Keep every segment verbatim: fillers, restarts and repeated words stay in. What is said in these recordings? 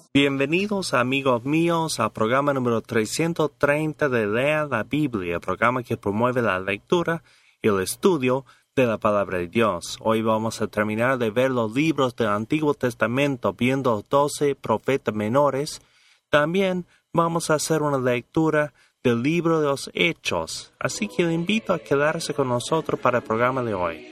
Bienvenidos amigos míos al programa número trescientos treinta de Lea la Biblia, programa que promueve la lectura y el estudio de la Palabra de Dios. Hoy vamos a terminar de ver los libros del Antiguo Testamento, viendo los doce profetas menores. También vamos a hacer una lectura del libro de los Hechos, así que le invito a quedarse con nosotros para el programa de hoy.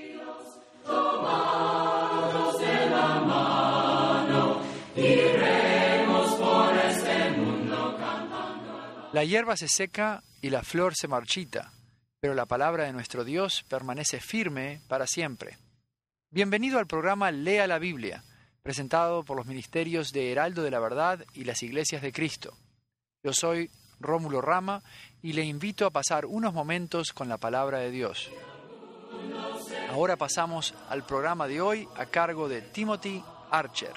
La hierba se seca y la flor se marchita, pero la palabra de nuestro Dios permanece firme para siempre. Bienvenido al programa Lea la Biblia, presentado por los ministerios de Heraldo de la Verdad y las Iglesias de Cristo. Yo soy Rómulo Rama y le invito a pasar unos momentos con la palabra de Dios. Ahora pasamos al programa de hoy a cargo de Timothy Archer.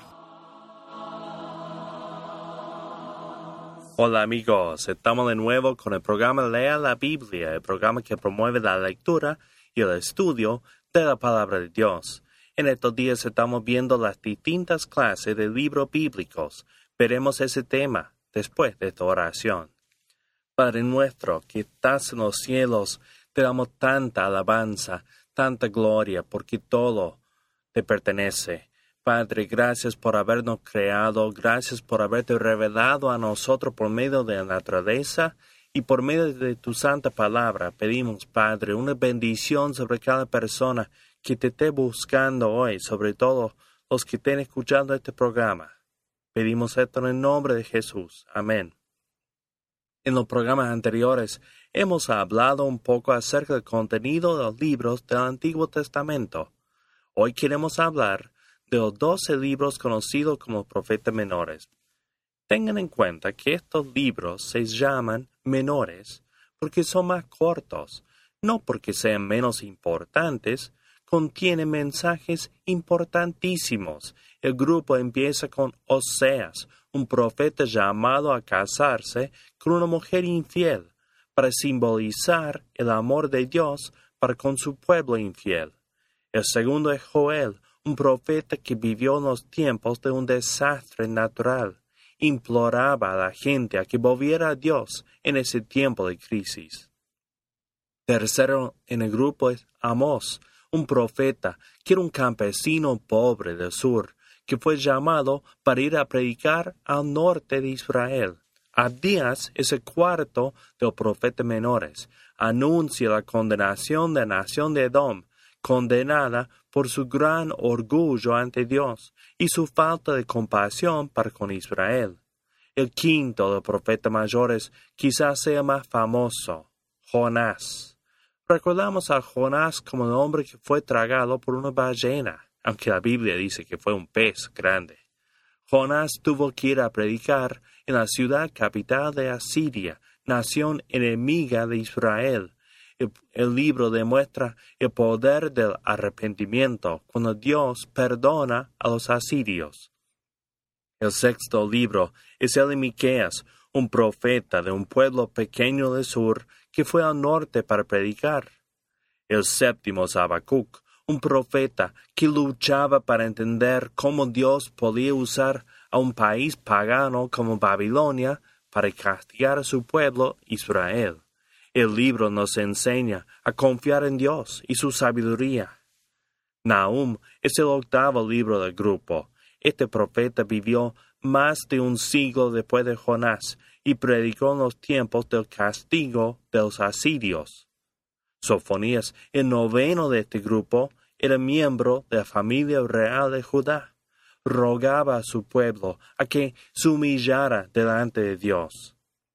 Hola amigos, estamos de nuevo con el programa Lea la Biblia, el programa que promueve la lectura y el estudio de la Palabra de Dios. En estos días estamos viendo las distintas clases de libros bíblicos. Veremos ese tema después de esta oración. Padre nuestro que estás en los cielos, te damos tanta alabanza, tanta gloria, porque todo te pertenece. Padre, gracias por habernos creado, gracias por haberte revelado a nosotros por medio de la naturaleza y por medio de tu santa palabra. Pedimos, Padre, una bendición sobre cada persona que te esté buscando hoy, sobre todo los que estén escuchando este programa. Pedimos esto en el nombre de Jesús. Amén. En los programas anteriores hemos hablado un poco acerca del contenido de los libros del Antiguo Testamento. Hoy queremos hablar de los doce libros conocidos como profetas menores. Tengan en cuenta que estos libros se llaman menores porque son más cortos, no porque sean menos importantes. Contienen mensajes importantísimos. El grupo empieza con Oseas, un profeta llamado a casarse con una mujer infiel, para simbolizar el amor de Dios para con su pueblo infiel. El segundo es Joel, un profeta que vivió en los tiempos de un desastre natural. Imploraba a la gente a que volviera a Dios en ese tiempo de crisis. Tercero en el grupo es Amós, un profeta que era un campesino pobre del sur, que fue llamado para ir a predicar al norte de Israel. Abdías es el cuarto de los profetas menores. Anuncia la condenación de la nación de Edom, condenada por su gran orgullo ante Dios y su falta de compasión para con Israel. El quinto de los profetas mayores quizás sea más famoso, Jonás. Recordamos a Jonás como el hombre que fue tragado por una ballena, aunque la Biblia dice que fue un pez grande. Jonás tuvo que ir a predicar en la ciudad capital de Asiria, nación enemiga de Israel. El, el libro demuestra el poder del arrepentimiento cuando Dios perdona a los asirios. El sexto libro es el de Miqueas, un profeta de un pueblo pequeño del sur que fue al norte para predicar. El séptimo es Habacuc, un profeta que luchaba para entender cómo Dios podía usar a un país pagano como Babilonia para castigar a su pueblo Israel. El libro nos enseña a confiar en Dios y su sabiduría. Nahum es el octavo libro del grupo. Este profeta vivió más de un siglo después de Jonás y predicó en los tiempos del castigo de los asirios. Sofonías, el noveno de este grupo, era miembro de la familia real de Judá. Rogaba a su pueblo a que se humillara delante de Dios.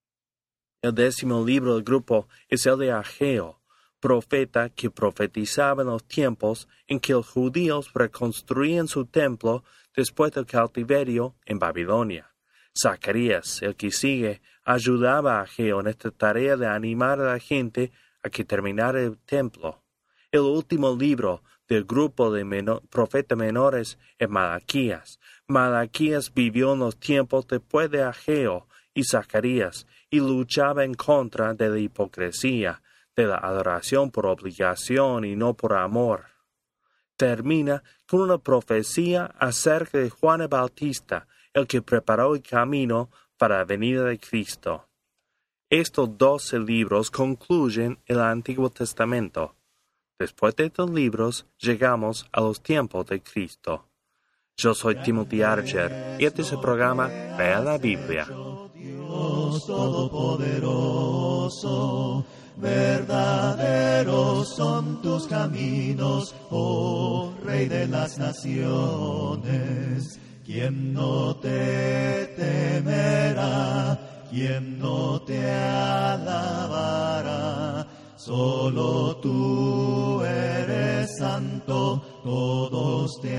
El décimo libro del grupo es el de Ageo, profeta que profetizaba en los tiempos en que los judíos reconstruían su templo después del cautiverio en Babilonia. Zacarías, el que sigue, ayudaba a Ageo en esta tarea de animar a la gente a que terminara el templo. El último libro del grupo de menor, profetas menores es Malaquías. Malaquías vivió en los tiempos después de Ageo y Zacarías y luchaba en contra de la hipocresía, de la adoración por obligación y no por amor. Termina con una profecía acerca de Juan el Bautista, el que preparó el camino para la venida de Cristo. Estos doce libros concluyen el Antiguo Testamento. Después de estos libros, llegamos a los tiempos de Cristo. Yo soy Timothy Archer y este es el programa Lea la Biblia. Dios Todopoderoso, verdaderos son tus caminos, oh Rey de las naciones. ¿Quién no te temerá? ¿Quién no te alabará? Solo tú eres santo, todos te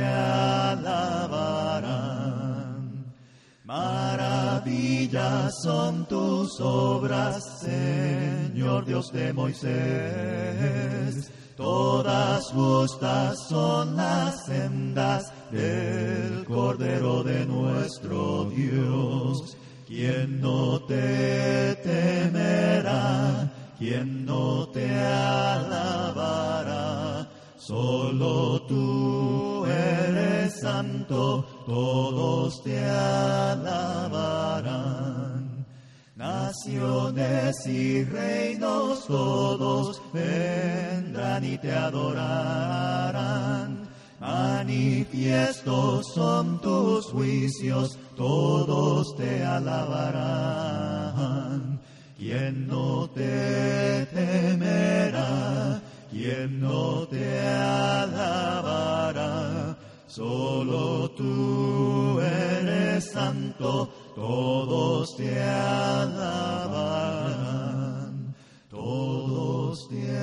alabarán. Maravillas son tus obras, Señor Dios de Moisés. Todas justas son las sendas del Cordero de nuestro Dios. ¿Quién no te temerá? ¿Quién no te alabará? Solo tú eres santo, todos te alabarán. Naciones y reinos todos vendrán y te adorarán. Manifiestos son tus juicios, todos te alabarán. ¿Quién no te temerá? ¿Quién no te alabará? Solo tú eres santo, todos te alabarán, todos te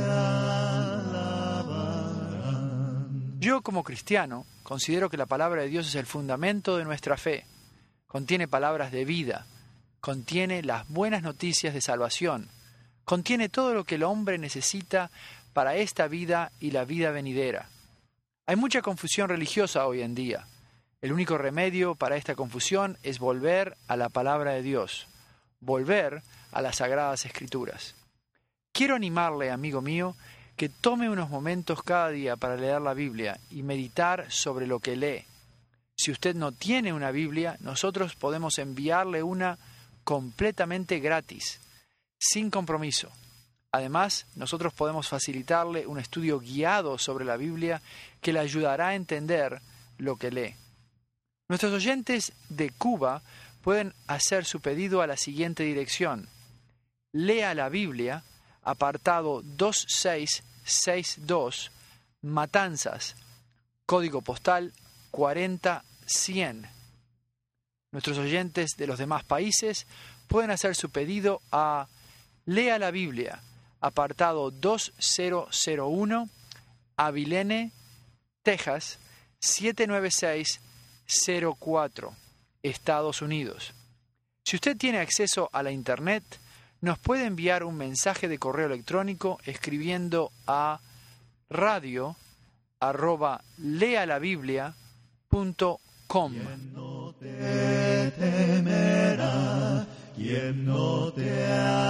alabarán. Yo, como cristiano, considero que la palabra de Dios es el fundamento de nuestra fe. Contiene palabras de vida, contiene las buenas noticias de salvación, contiene todo lo que el hombre necesita para esta vida y la vida venidera. Hay mucha confusión religiosa hoy en día. El único remedio para esta confusión es volver a la palabra de Dios, volver a las Sagradas Escrituras. Quiero animarle, amigo mío, que tome unos momentos cada día para leer la Biblia y meditar sobre lo que lee. Si usted no tiene una Biblia, nosotros podemos enviarle una completamente gratis, sin compromiso. Además, nosotros podemos facilitarle un estudio guiado sobre la Biblia que le ayudará a entender lo que lee. Nuestros oyentes de Cuba pueden hacer su pedido a la siguiente dirección. Lea la Biblia, apartado dos seis seis dos, Matanzas, código postal cuarenta cien. Nuestros oyentes de los demás países pueden hacer su pedido a Lea la Biblia, apartado dos cero cero uno, Abilene, Texas, siete nueve seis cero cuatro, Estados Unidos. Si usted tiene acceso a la Internet, nos puede enviar un mensaje de correo electrónico escribiendo a radio arroba lealabiblia punto com. ¿Quién no te temerá? ¿Quién no te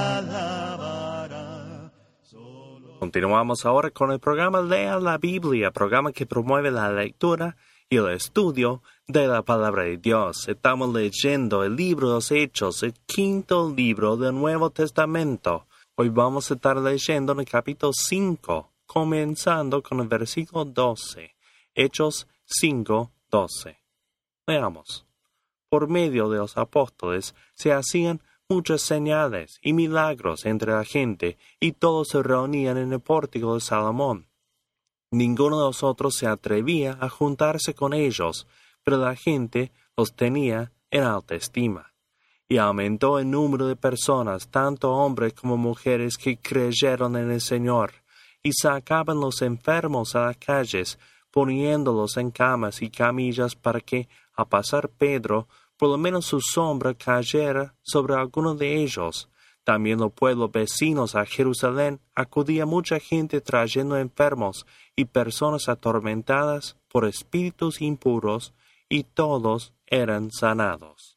alabará? Solo... Continuamos ahora con el programa Lea la Biblia, programa que promueve la lectura y el estudio de la palabra de Dios. Estamos leyendo el libro de los Hechos, el quinto libro del Nuevo Testamento. Hoy vamos a estar leyendo en el capítulo cinco, comenzando con el versículo doce. Hechos cinco, doce. Leamos. Por medio de los apóstoles se hacían muchas señales y milagros entre la gente, y todos se reunían en el pórtico de Salomón. Ninguno de los otros se atrevía a juntarse con ellos, pero la gente los tenía en alta estima. Y aumentó el número de personas, tanto hombres como mujeres, que creyeron en el Señor, y sacaban los enfermos a las calles, poniéndolos en camas y camillas para que, a pasar Pedro, por lo menos su sombra cayera sobre alguno de ellos. También los pueblos vecinos a Jerusalén acudía mucha gente trayendo enfermos y personas atormentadas por espíritus impuros, y todos eran sanados.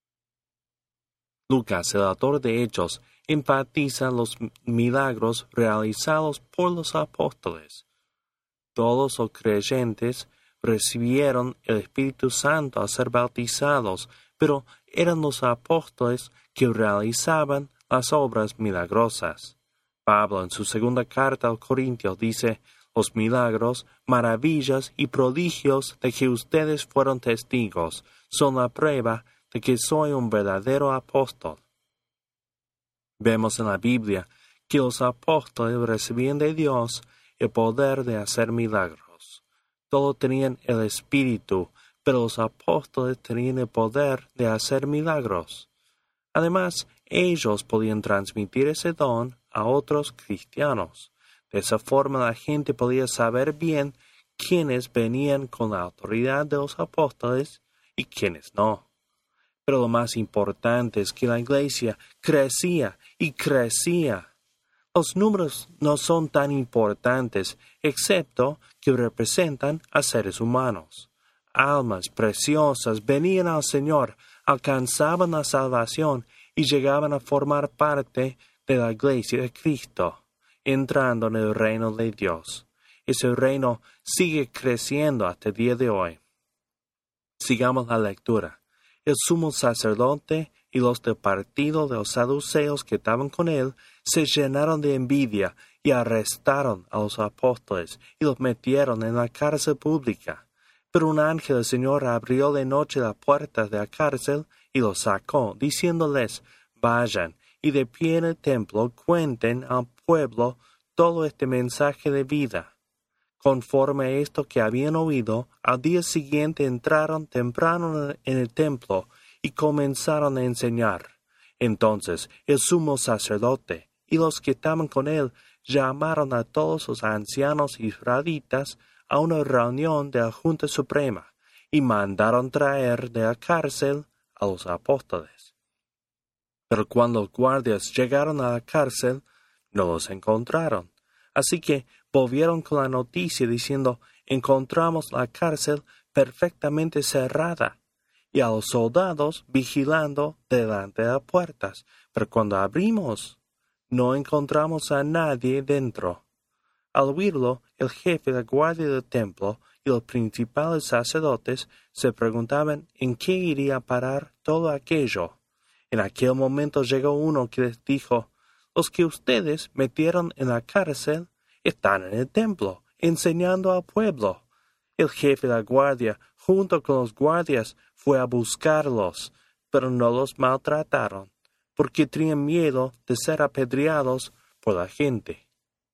Lucas, el autor de Hechos, enfatiza los milagros realizados por los apóstoles. Todos los creyentes recibieron el Espíritu Santo al ser bautizados, pero eran los apóstoles que realizaban las obras milagrosas. Pablo en su segunda carta a los Corintios dice, los milagros, maravillas y prodigios de que ustedes fueron testigos son la prueba de que soy un verdadero apóstol. Vemos en la Biblia que los apóstoles recibían de Dios el poder de hacer milagros. Todos tenían el Espíritu, pero los apóstoles tenían el poder de hacer milagros. Además, ellos podían transmitir ese don a otros cristianos. De esa forma la gente podía saber bien quiénes venían con la autoridad de los apóstoles y quiénes no. Pero lo más importante es que la iglesia crecía y crecía. Los números no son tan importantes, excepto que representan a seres humanos. Almas preciosas venían al Señor, alcanzaban la salvación y llegaban a formar parte de la iglesia de Cristo, entrando en el reino de Dios. Ese reino sigue creciendo hasta el día de hoy. Sigamos la lectura. El sumo sacerdote y los del partido de los saduceos que estaban con él se llenaron de envidia y arrestaron a los apóstoles y los metieron en la cárcel pública. Pero un ángel del Señor abrió de noche las puertas de la cárcel y los sacó, diciéndoles, vayan y de pie en el templo cuenten al pueblo todo este mensaje de vida. Conforme a esto que habían oído, al día siguiente entraron temprano en el templo y comenzaron a enseñar. Entonces el sumo sacerdote y los que estaban con él llamaron a todos los ancianos israelitas a una reunión de la Junta Suprema y mandaron traer de la cárcel a los apóstoles. Pero cuando los guardias llegaron a la cárcel, no los encontraron. Así que volvieron con la noticia diciendo, encontramos la cárcel perfectamente cerrada y a los soldados vigilando delante de las puertas. Pero cuando abrimos, no encontramos a nadie dentro. Al oírlo, el jefe de la guardia del templo y los principales sacerdotes se preguntaban en qué iría a parar todo aquello. En aquel momento llegó uno que les dijo, los que ustedes metieron en la cárcel están en el templo, enseñando al pueblo. El jefe de la guardia, junto con los guardias, fue a buscarlos, pero no los maltrataron, porque tenían miedo de ser apedreados por la gente.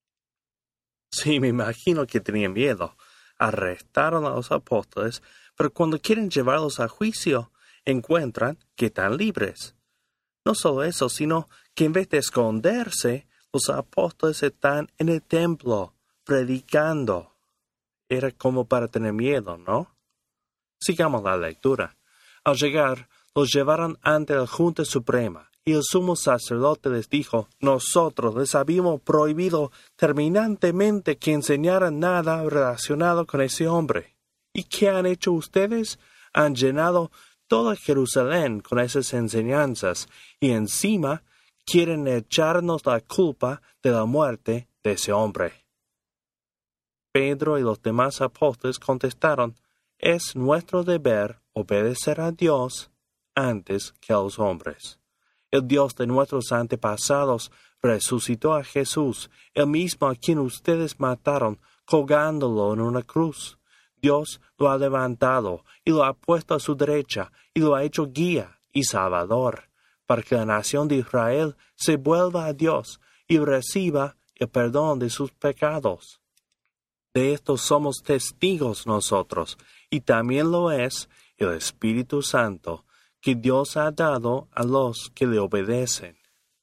Sí, me imagino que tenían miedo. Arrestaron a los apóstoles, pero cuando quieren llevarlos a juicio, encuentran que están libres. No solo eso, sino que en vez de esconderse, los apóstoles están en el templo, predicando. Era como para tener miedo, ¿no? Sigamos la lectura. Al llegar, los llevaron ante la Junta Suprema, y el sumo sacerdote les dijo, nosotros les habíamos prohibido terminantemente que enseñaran nada relacionado con ese hombre. ¿Y qué han hecho ustedes? Han llenado toda Jerusalén con esas enseñanzas, y encima quieren echarnos la culpa de la muerte de ese hombre. Pedro y los demás apóstoles contestaron, es nuestro deber obedecer a Dios antes que a los hombres. El Dios de nuestros antepasados resucitó a Jesús, el mismo a quien ustedes mataron, colgándolo en una cruz. Dios lo ha levantado y lo ha puesto a su derecha y lo ha hecho guía y salvador, para que la nación de Israel se vuelva a Dios y reciba el perdón de sus pecados. De esto somos testigos nosotros, y también lo es el Espíritu Santo, que Dios ha dado a los que le obedecen.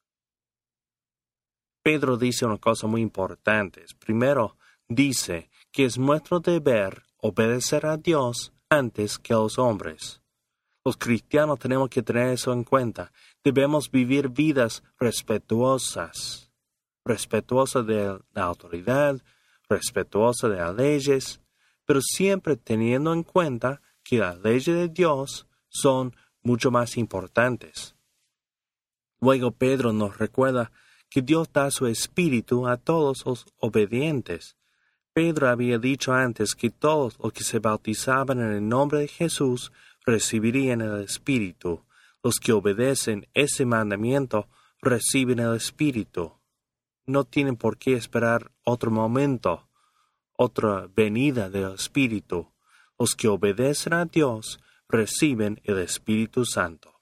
Pedro dice una cosa muy importante. Primero, dice que es nuestro deber obedecer a Dios antes que a los hombres. Los cristianos tenemos que tener eso en cuenta. Debemos vivir vidas respetuosas, respetuosas de la autoridad, respetuosas de las leyes, pero siempre teniendo en cuenta que las leyes de Dios son mucho más importantes. Luego Pedro nos recuerda que Dios da su espíritu a todos los obedientes, Pedro había dicho antes que todos los que se bautizaban en el nombre de Jesús recibirían el Espíritu. Los que obedecen ese mandamiento reciben el Espíritu. No tienen por qué esperar otro momento, otra venida del Espíritu. Los que obedecen a Dios reciben el Espíritu Santo.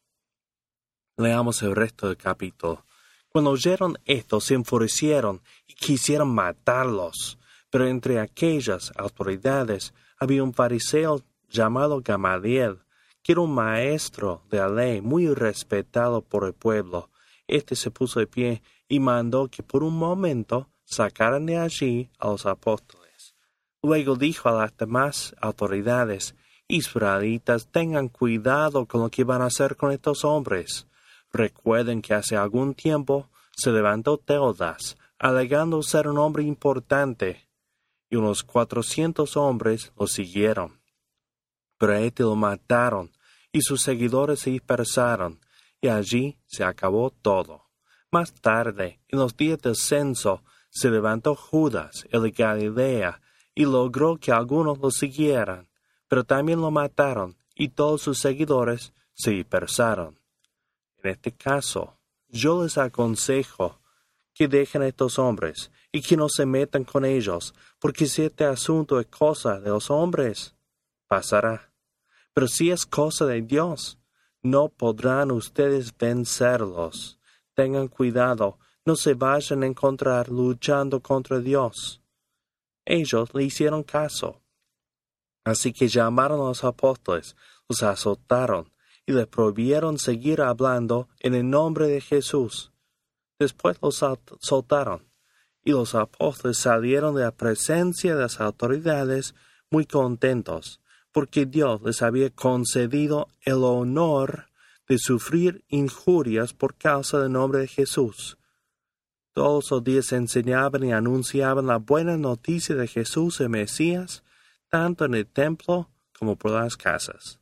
Leamos el resto del capítulo. Cuando oyeron esto, se enfurecieron y quisieron matarlos. Pero entre aquellas autoridades había un fariseo llamado Gamaliel, que era un maestro de la ley muy respetado por el pueblo. Este se puso de pie y mandó que por un momento sacaran de allí a los apóstoles. Luego dijo a las demás autoridades: Israelitas, tengan cuidado con lo que van a hacer con estos hombres. Recuerden que hace algún tiempo se levantó Teudas, alegando ser un hombre importante, y unos cuatrocientos hombres lo siguieron. Pero a este lo mataron, y sus seguidores se dispersaron, y allí se acabó todo. Más tarde, en los días del censo, se levantó Judas, el de Galilea, y logró que algunos lo siguieran, pero también lo mataron, y todos sus seguidores se dispersaron. En este caso, yo les aconsejo que dejen a estos hombres y que no se metan con ellos, porque si este asunto es cosa de los hombres, pasará. Pero si es cosa de Dios, no podrán ustedes vencerlos. Tengan cuidado, no se vayan a encontrar luchando contra Dios. Ellos le hicieron caso. Así que llamaron a los apóstoles, los azotaron y les prohibieron seguir hablando en el nombre de Jesús. Después los soltaron, y los apóstoles salieron de la presencia de las autoridades muy contentos, porque Dios les había concedido el honor de sufrir injurias por causa del nombre de Jesús. Todos los días enseñaban y anunciaban la buena noticia de Jesús el Mesías, tanto en el templo como por las casas.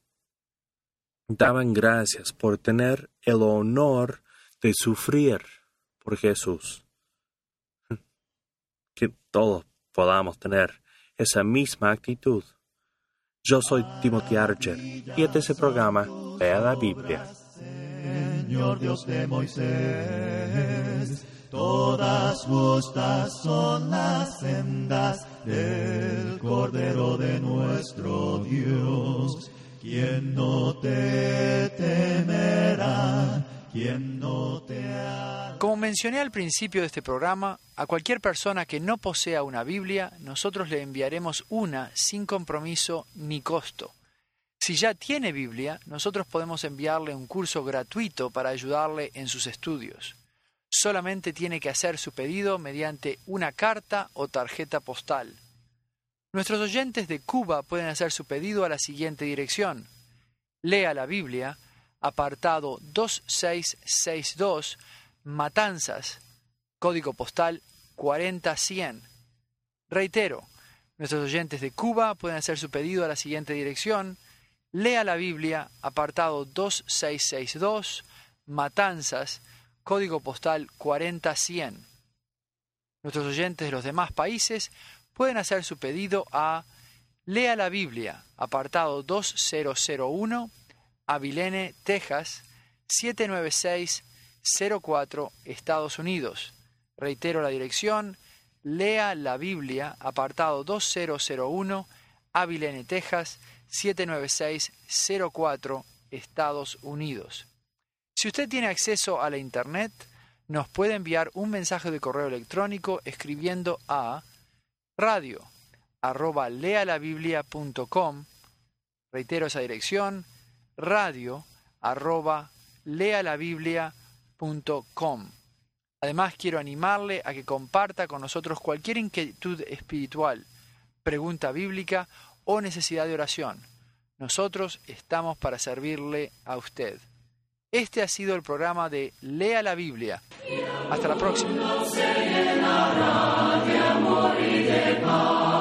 Daban gracias por tener el honor de sufrir por Jesús. Que todos podamos tener esa misma actitud. Yo soy Timothy Archer y este es el programa Lea la Biblia. Señor Dios de Moisés, todas justas son las sendas del Cordero de nuestro Dios. ¿Quién no te temerá? ¿Quién no te hará? Como mencioné al principio de este programa, a cualquier persona que no posea una Biblia, nosotros le enviaremos una sin compromiso ni costo. Si ya tiene Biblia, nosotros podemos enviarle un curso gratuito para ayudarle en sus estudios. Solamente tiene que hacer su pedido mediante una carta o tarjeta postal. Nuestros oyentes de Cuba pueden hacer su pedido a la siguiente dirección: Lea la Biblia, apartado dos seis seis dos, Matanzas, código postal cuarenta cien. Reitero, nuestros oyentes de Cuba pueden hacer su pedido a la siguiente dirección: Lea la Biblia, apartado dos seis seis dos, Matanzas, código postal cuarenta cien. Nuestros oyentes de los demás países pueden hacer su pedido a Lea la Biblia, apartado dos mil uno, Abilene, Texas, siete nueve seis cero cuatro, Estados Unidos. Reitero la dirección: Lea la Biblia, apartado dos mil uno, Abilene, Texas, siete nueve seis cero cuatro, Estados Unidos. Si usted tiene acceso a la Internet, nos puede enviar un mensaje de correo electrónico escribiendo a radio arroba lealabiblia punto com. Reitero esa dirección: radio arroba lealabiblia punto com. Además, quiero animarle a que comparta con nosotros cualquier inquietud espiritual, pregunta bíblica o necesidad de oración. Nosotros estamos para servirle a usted. Este ha sido el programa de Lea la Biblia. Hasta la próxima.